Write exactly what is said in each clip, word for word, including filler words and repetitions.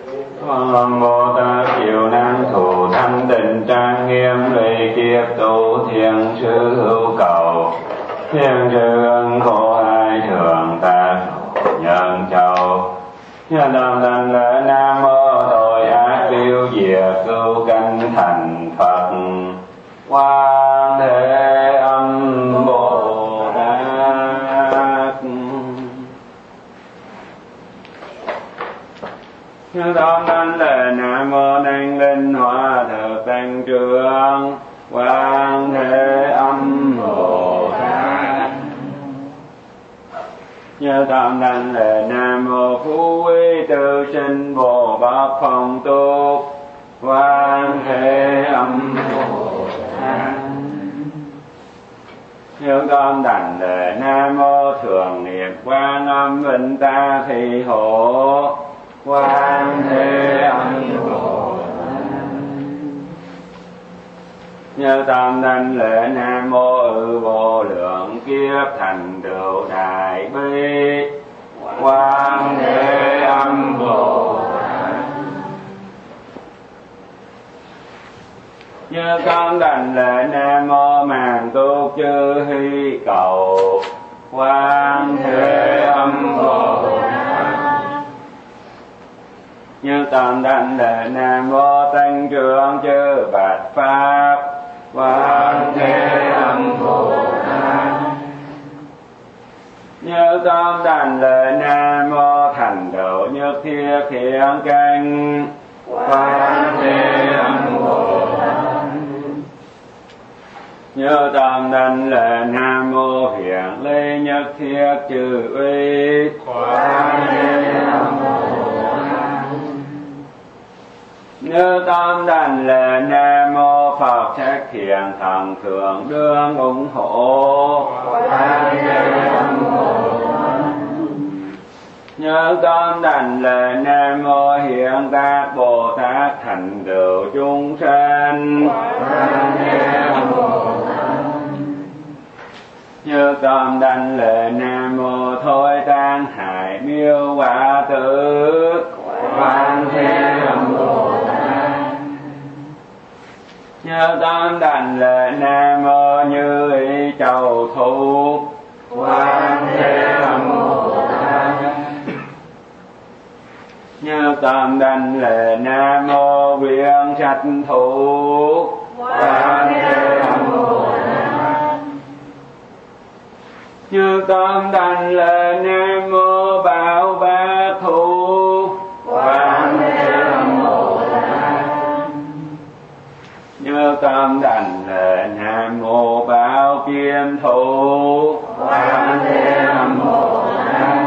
Hoàng Bồ Tát chịu năng thủ thanh tịnh trang nghiêm lụy kiếp tu thiền sư hữu cầu, thiền sư ân khổ hai thường ta nhân châu. Nhân tâm thành lễ Nam Mô tội ác tiêu diệt cứu cánh thành Phật. Quan Thế Âm Bồ Tát. Nhân tâm thành lễ Nam Mô Đảnh Linh Hoa Thực Tăng Trưởng. Quan Thế Âm Bồ Tát. Nhớ tâm thành lễ Nam Mô Phú Quý Tự Sinh Bồ Bát Phong Túc. Quan Thế Âm Bồ Tát. Nhớ tâm thành lễ Nam Mô Thường Niệm Quan Âm Vinh Ta Thị Hộ. Quan Thế Âm Bồ Tát. Nhớ tâm thành lễ Nam Mô Ư Vô Lượng Kiếp Thành Tựu Đại Bi. Quan Thế Âm Bồ Tát. Nhớ tâm thành lễ Nam Mô Màng Túc Chư Hy Cầu. Quan Thế Âm Bồ Tát. Nhớ tâm thành lễ Nam Mô Tăng Trưởng Chư Bạch Pháp. Quan Thế Âm Bồ Tát. Nhớ tâm thành lễ Nam Mô Thành Tựu Nhất Thiết Thiện Căn. Quan Thế Âm Bồ Tát. Nhớ tâm thành lễ Nam Mô Hiển Ly Nhất Thiết Chư Uy. Quan Thế Âm Bồ Tát. Nhớ tâm thành lễ Nam Mô Phật Trách Thiện Thần Thượng Đương ủng hộ. Quan Thế Âm Bồ Tát. Nhớ tâm thành lễ Nam Mô Hiện Tác Bồ Tát Thành Tựu Chúng Sanh. Quan Thế Âm Bồ Tát. Nhớ tâm thành lễ Nam Mô Thôi Tan Hải Miêu Quả Tử. Quan Thế Âm Bồ Tát. Nhớ tâm thành lễ Nam Mô Như Ý Châu Thục. Quan Thế Âm Bồ Tát. Nhớ tâm thành lễ Nam Mô Viễn Trạch Thục. Quan Thế Âm Bồ Tát. Nhớ tâm thành lễ Nam Mô Bảo Bát Thục. Quan Thế Âm Bồ Tát. Nhớ tâm thành lễ Nam Mô Bảo Kiêm Thục. Quan Thế Âm Bồ Tát.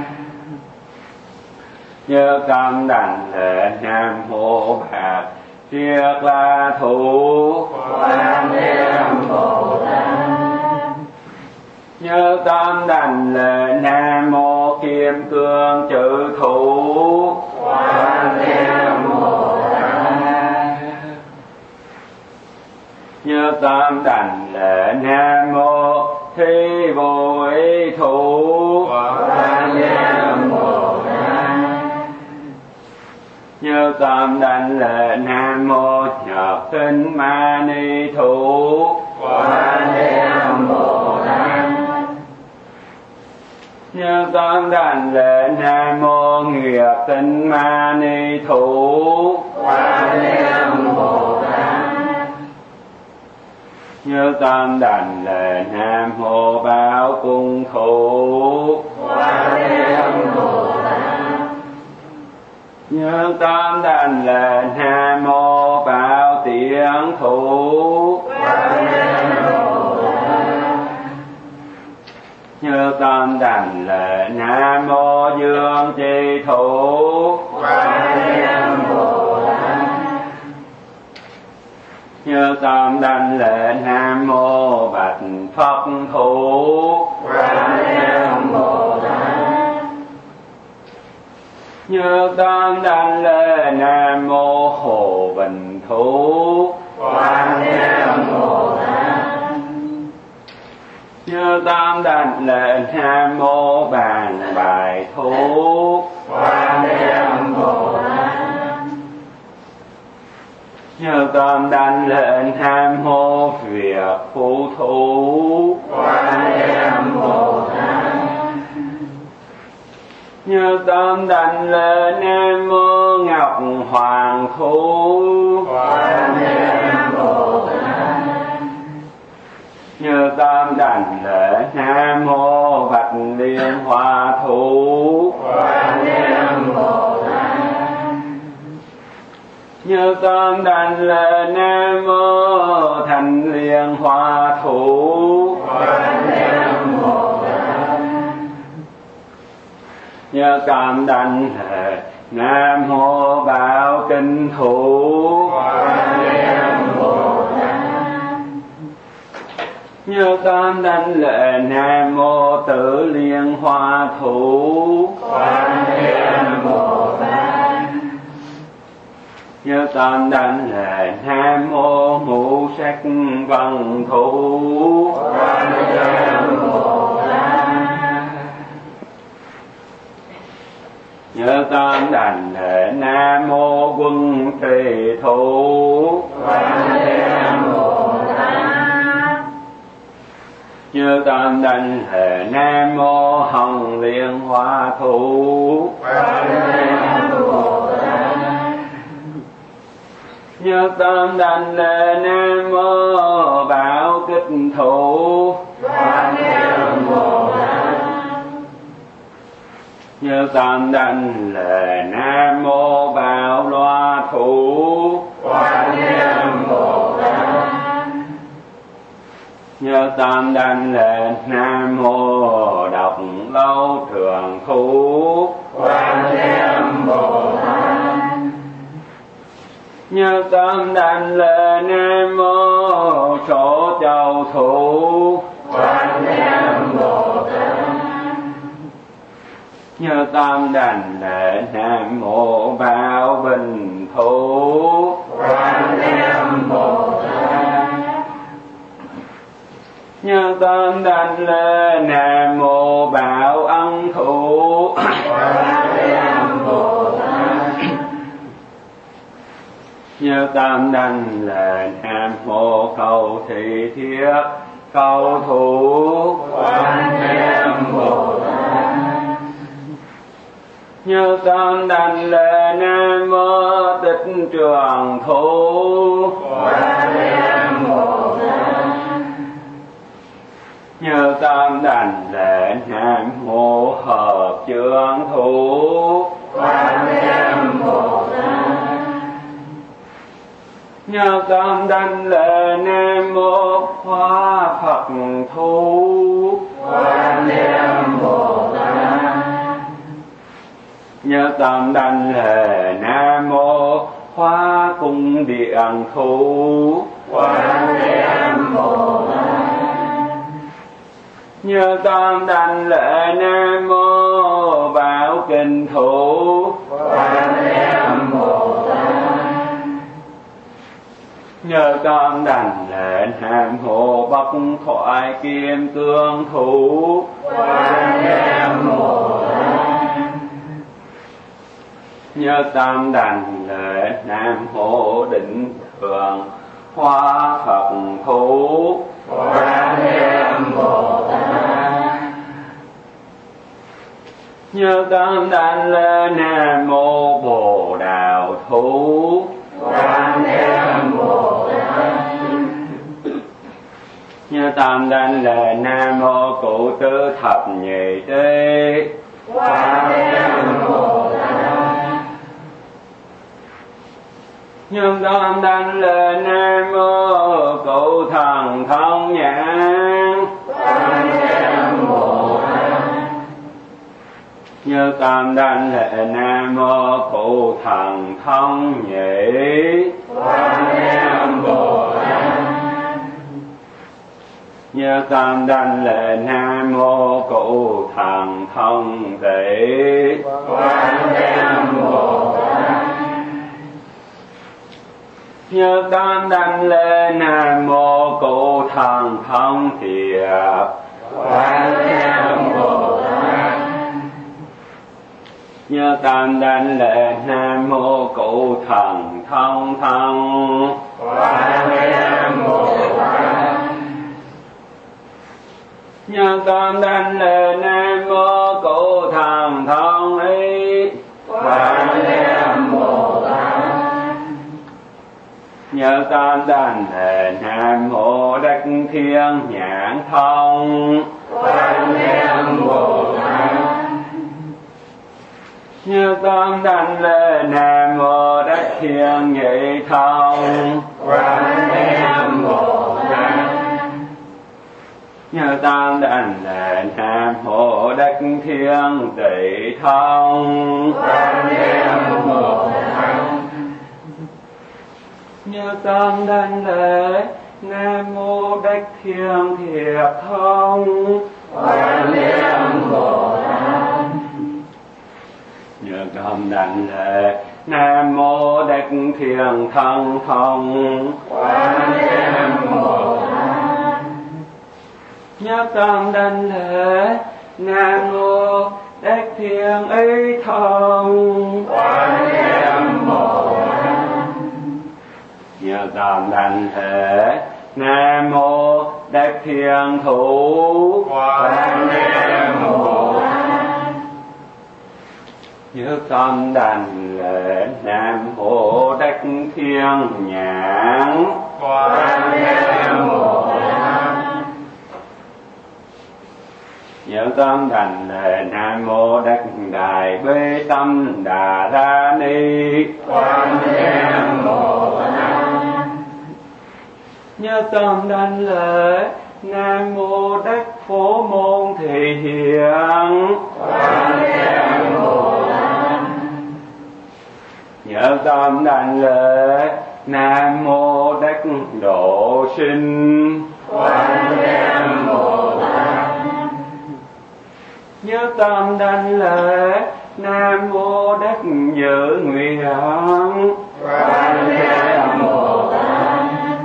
Nhớ tâm thành lễ Nam Mô Bạc Triết La Thục. Quan Thế Âm Bồ Tát. Nhớ tâm thành lễ Nam Mô Kim Cương Chữ Thục. Quan Thế Âm Bồ Tát. Nhớ tâm thành lễ Nam Mô Thi Vô Ý Thục. Quan Thế Âm Bồ Tát. Nhớ tâm thành lễ Nam Mô Nhật Tinh Ma Ni Thục. Quan Thế Âm Bồ Tát. Nhớ tâm thành lễ Nam Mô Nghiệp Tinh Ma Ni Thục. Quan Thế Âm Bồ Tát. Nhớ tâm thành lễ Nam Mô Bảo Cung Thục. Quan Thế Âm Bồ Tát. Nhớ tâm thành lễ Nam Mô Bảo Tiếng Thục. Quan Thế Âm Bồ Tát. Nhớ tâm thành lễ Nam Mô Dương Chi Thục. Quan Thế Âm Bồ Tát. Nhớ tâm thành lễ Nam Mô Bạch Phật Thục. Quan Thế Âm Bồ Tát. Nhớ tâm thành lễ Nam Mô Hồ Bình Thục. Quan Thế Âm Bồ Tát. Nhớ tâm thành lễ Nam Mô Bàn Bài Thục. Quan Thế Âm Bồ Tát. Nhờ con đảnh lệnh tham mô việc phụ thủ Quan Âm Bồ Tát. Nhờ con đảnh lệnh Nam Mô Ngọc Hoàng Thú Quan Âm Bồ Tát. Nhờ con đảnh lệnh Nam Mô Bạch Liên Hoa Thú Quan Âm Bồ Tát. Nhờ con đảnh lệnh Nam Mô Thành Liên Hoa Thú Quan Âm Bồ Tát. Nhờ con đảnh lệnh Nam Mô Bảo Kinh Thủ Quan Âm Bồ Tát. Nhờ con đảnh lệnh Nam Mô Tử Liên Hoa Thủ Quan Âm Bồ Tát. Nhờ con đảnh lệnh Nam Mô Ngũ Sắc Văn Thủ Quan Âm Bồ Tát. Nhờ con đảnh lệnh Nam Mô Quân Trì Thủ Quan Âm Bồ Tát. Nhờ con đảnh lệnh Nam Mô Hồng Liên Hoa Thủ Quan Âm Bồ Tát. Nhờ con đảnh lệnh Nam Mô Bảo Kích Thủ Quan Âm Bồ Tát. Nhờ con đảnh lệnh Nam Mô Bảo Loa Thủ Quan Âm Bồ Tát. Nhờ con đảnh lệnh Nam Mô Độc Lâu Trường Thủ Quan Âm Bồ Tát. Nhờ con đảnh lệnh Nam Mô Số Châu Thủ Quan Âm Bồ Tát. Nhờ con đảnh lệnh Nam Mô Bảo Bình Thủ Quan Âm Bồ Tát. Nhờ con đảnh lệnh Nam Mô Bảo Ân Thủ Quan Âm Bồ Tát. Nhờ con đảnh lệnh Nam Mô Cầu Thị Thiết Cầu Thủ Quan Âm Bồ Tát. Nhờ con đảnh lệnh Nam Mô Tích Trường Thủ Quan Âm Bồ Tát. Nhờ con đảnh lệnh Nam Mô Hợp Chương Thủ Quan Âm Bồ Tát. Nhờ con đảnh lệnh Nam Mô Hoa Phật Thủ Quan Âm Bồ Tát. Nhờ con đảnh lệnh Nam Mô Hoa Cung Điện Thủ Quan Âm Bồ Tát. Nhờ con đảnh lệnh Nam Mô Bảo Kinh Thủ Quan Âm Bồ Tát. Nhờ con đảnh lệnh Nam Mô Bắc Thoại Kim Cương Thủ Quan Âm Bồ Tát. Nhờ con đảnh lệnh Nam Mô Định Thường Hoa Phật Thủ Quan Âm Bồ Tát. Nhờ con đảnh lệnh Nam Mô Bồ Đào Thủ Quan Âm Bồ Tát. Nhờ con đảnh lệnh Nam Mô Cụ Tư Thập Nhị Đế Quan Âm Bồ Tát. Nhờ con đảnh lệnh Nam Mô Cụ Thần Thông Nhãn Quan Âm Bồ Tát. Nhờ con đảnh lệnh Nam Mô Cụ Thần Thông Nhĩ Quan Âm Bồ Tát. Nhờ con đảnh lệnh Nam Mô Cụ Thần Thông Tỷ Quan Âm Bồ Tát. Nhờ con đảnh lệnh Nam Mô Cụ Thần Thông Thiệp Quan Âm Bồ Tát. Nhớ tam đảnh lễ Nam mô Cụ Thần Thông Thông. Quán Niệm Bồ Tát. Nhớ tam đảnh lễ Nam mô Cụ Thần Thông Ý. Quán Niệm Bồ Tát. Nhớ tam đảnh lễ Nam mô Đắc Thiên Nhãn Thông. Quán Niệm Bồ Tát. Nhớ tam đảnh lễ Nam mô Đắc Thiên Nhị Thông. Quán Niệm Bồ Tát. Nhớ tam đảnh lễ Nam mô Đắc Thiên Tỷ Thông. Quán Niệm Bồ Tát. Nhớ tam đảnh lễ Nam mô Đắc Thiên Thiệt Thông. Quán Niệm Bồ Tát. Nhớ tam đảnh lễ Nam mô Đắc Thiên Thân Thông. Quán Niệm Bồ Tát. Nhớ tam đảnh lễ Nam mô Đắc Thiên Ý Thông. Quán Niệm Bồ Tát. Nhớ tam đảnh lễ Nam mô Đắc Thiên Thủ. Quán Niệm Bồ Tát. Nhớ tam đảnh lễ Nam mô Đắc Thiên Nhãn. Quán Niệm Bồ Tát. Nhớ tam đảnh lễ Nam mô Đắc Đại Bi Tâm Đà La Ni. Quán Niệm Bồ Tát. Nhớ tam đảnh lễ Nam mô Đắc Phổ Môn Thị Hiện. Quán Niệm Bồ Tát. Nhớ tam đảnh lễ Nam mô Đắc Độ Sinh. Quán Niệm Bồ Tát. Nhớ tam đảnh lễ Nam mô Đắc Dự Nguyện. Quán Niệm Bồ Tát.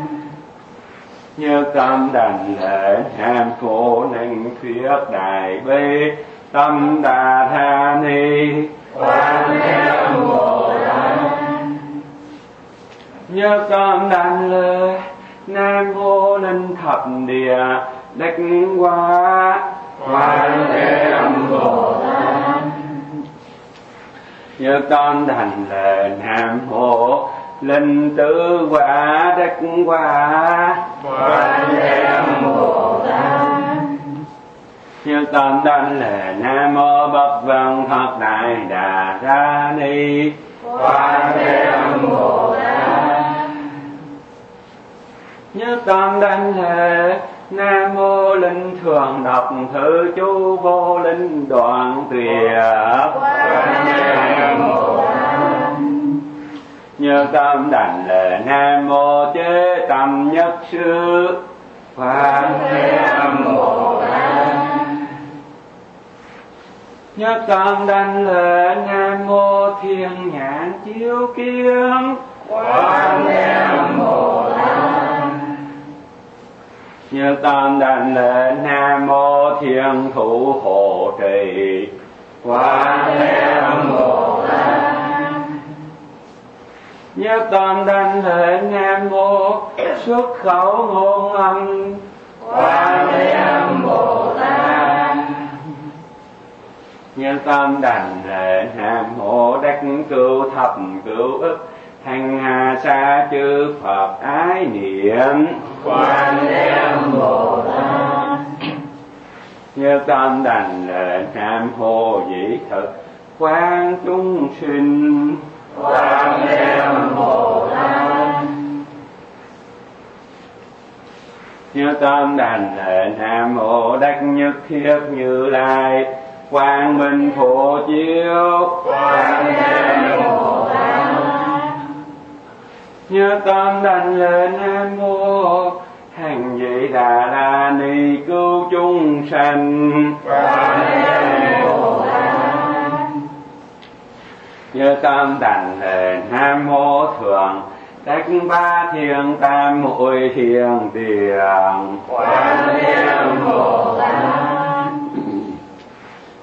Nhớ tam đảnh lễ Nam mô Năng Thuyết Đại Bi Tâm Đà Tha Ni. Quán Niệm Bồ Tát. Nhớ tam đảnh lễ Nam mô Linh Thập Địa Đắc Hoa. Quán Niệm Bồ Tát. Nhớ tam đảnh lễ Nam mô Linh Tứ Quả Đắc Hoa. Quán Niệm Bồ Tát. Nhớ tam đảnh lễ Nam mô Bậc Văn Thập Đại Đà Ra Ni. Quán Niệm Bồ Tát. Nhớ tam đảnh lễ Nam mô Linh Thường Độc Thứ Chú Vô Linh Đoạn Tuyệt. Quán Niệm Bồ Tát. Nhớ tam đảnh lễ Nam mô Chế Tâm Nhất Sư. Quán Niệm Bồ Tát. Nhớ tam đảnh lễ Nam mô Thiên Nhãn Chiếu Kiến. Quán Niệm Bồ Tát. Nhớ tam đảnh lễ Nam mô Thiên Thủ Hộ Trì. Quán Niệm Bồ Tát. Nhớ tam đảnh lễ Nam mô Xuất Khẩu Ngôn Âm. Quán Niệm Bồ Tát. Nhớ tam đảnh lễ Nam mô Đắc Cửu Thập Cửu Ức Hành Hà Sa Chư Phật Ái Niệm. Quán Niệm Bồ Tát. Nhớ tam đảnh lễ Nam mô Dĩ Thực Quán Chúng Sinh. Quán Niệm Bồ Tát. Nhớ tam đảnh lễ Nam mô Đắc Nhất Thiết Như Lai Quang Minh Phổ Chiếu. Quán Niệm Bồ Tát. Nhớ tam đảnh lễ Nam mô Hành Vị Đà La Ni Cứu Chúng Sanh. Quán Niệm Bồ Tát. Nhớ tam đảnh lễ Nam mô Thượng Đắc Ba Thiên Tam Muội Hiền Tiền. Quán Niệm Bồ Tát.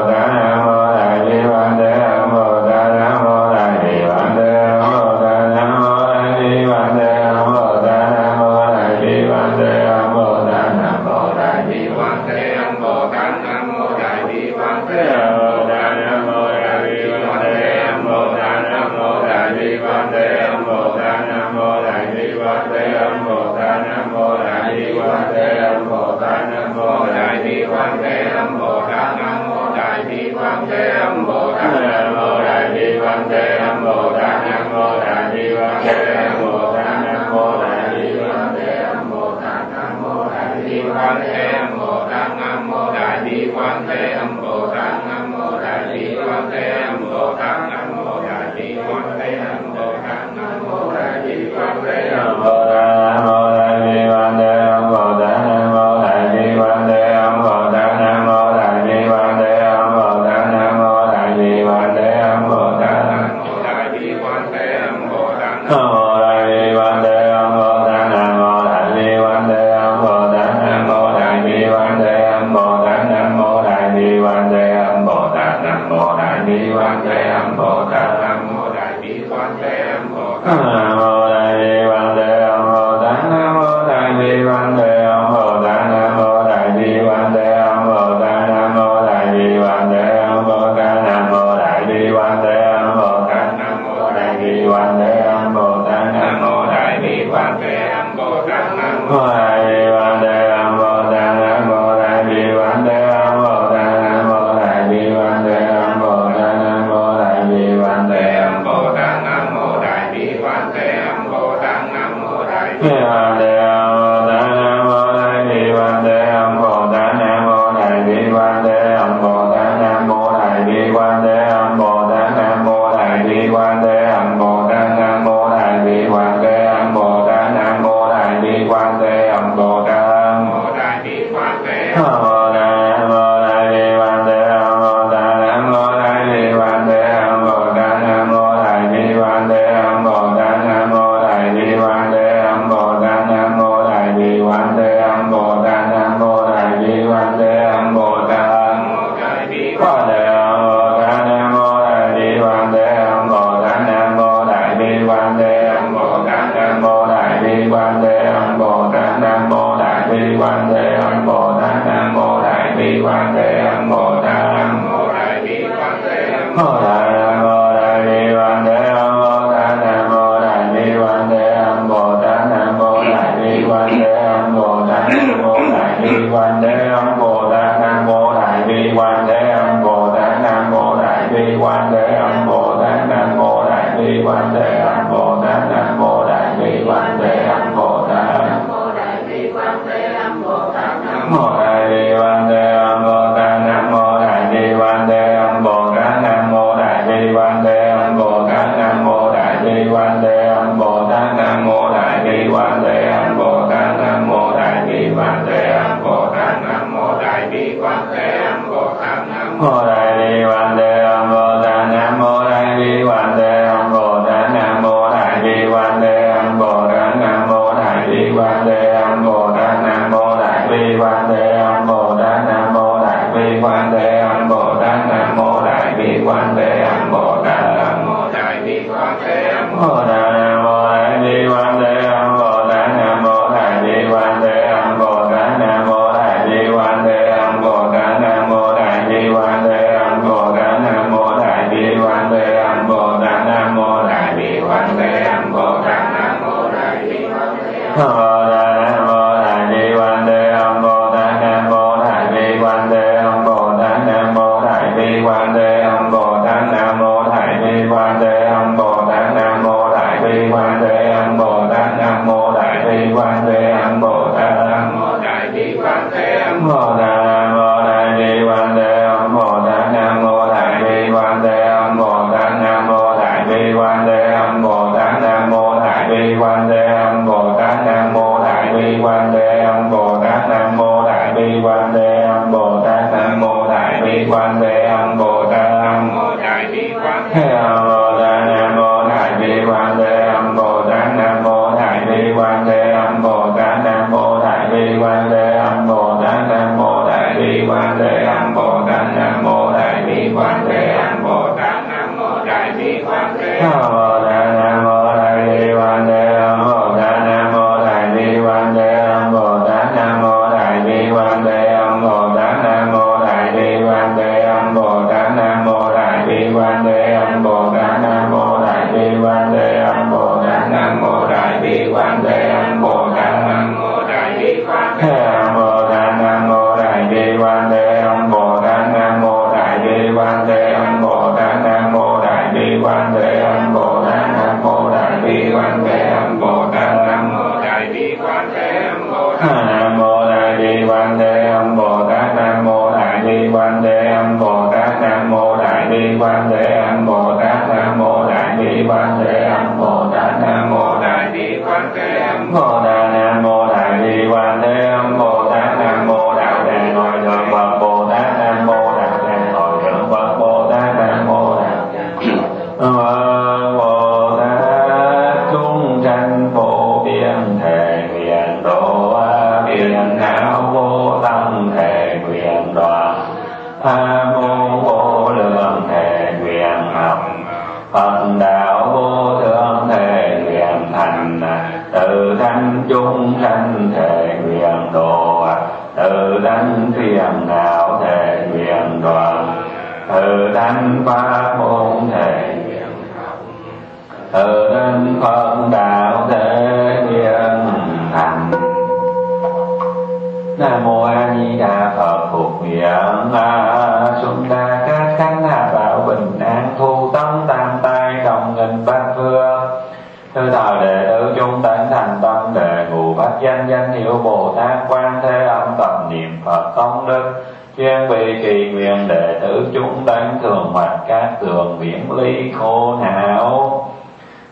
Nam mô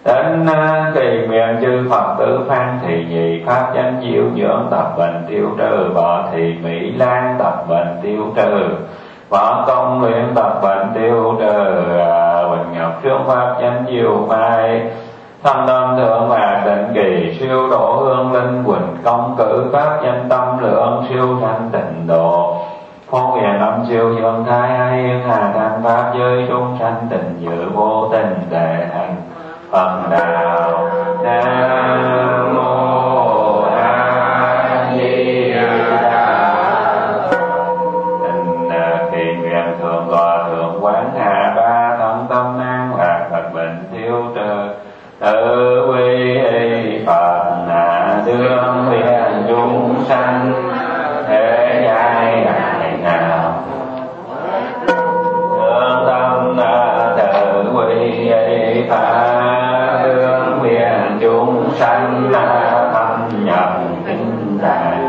Đến kỳ nguyện chư Phật tử phan thì nhị pháp chánh diệu dưỡng tập bệnh tiêu trừ, bỏ thì Mỹ Lan tập bệnh tiêu trừ, bỏ công luyện tập bệnh tiêu trừ, Bình Ngọc trước pháp chánh diệu mai, thâm tâm thượng và tịnh kỳ siêu độ hương linh quỳnh công cử pháp danh tâm lượng siêu thanh tịnh độ, phổ hiền âm siêu dương thái hiên hà thanh pháp giới chúng sanh tình dự vô tình đệ thành Phật đạo. Nam mô A Di Đà. Tình kỳ nguyện thường gọi thượng quán hạ ba thân tâm an lạc Phật bệnh tiêu trừ, tự quy y Phật hạ đương huyền chúng sanh thế giai đại nào. Thương tâm tự quy y Phật đương huyền chúng sanh thâm nhập kinh đại.